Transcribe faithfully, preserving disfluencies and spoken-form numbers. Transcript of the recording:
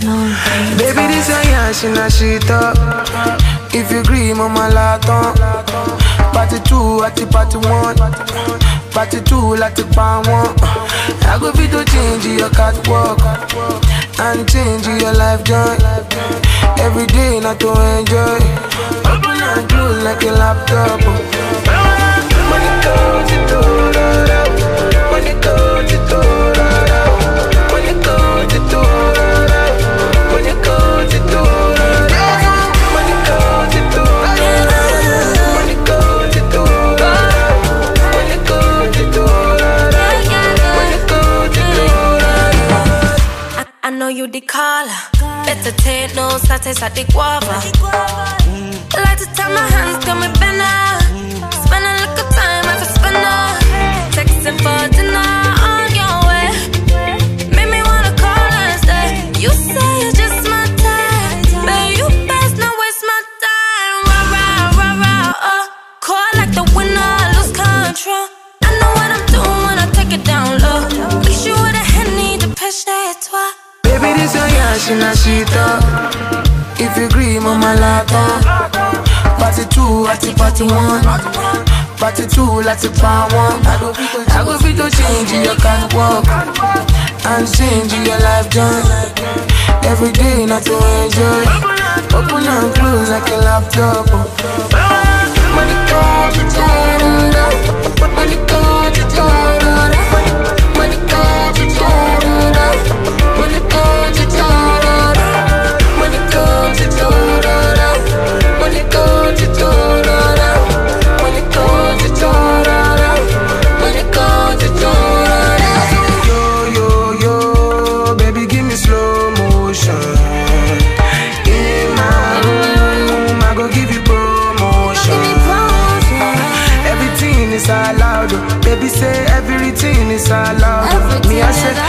Baby, this a yash in a shit up. If you agree, mama laton. Party two, at the party one. Party two, like the pan one. I go fit to change your catwalk and change your life joy. Every day, not to enjoy. Open and close like a laptop. Money goes to do, money goes to do, money goes to do, money goes to do, money goes to do, money goes to do, money goes to do, money goes to do. I know you the caller. Better take no taste like the guava. I like to tie my hands, got me better. Spend a little time as a spinner. Texting for dinner on your way. Make me wanna call and stay. You say you're just my type, but you best not waste my time. Rah, rah, rah, rah, oh. Call like the winner, lose control. I know what I'm doing when I take it down low. Mix you with a Henny, the pêche et toi. Baby, this a yash in a shit up. If you agree, mama laton. Party two, at the party one. Party two, like the pan one. I go fit to change your catwalk and change your life joy. Every day, not to enjoy. Open and close like a laptop. Money comes to town, money comes to town, money comes to town, money comes to town, money comes to town, money comes to town, money comes to town, money comes to town. Yo, yo, yo, baby, give me slow motion. In my room, I go give you promotion. Everything is allowed, baby say everything is allowed. Me I say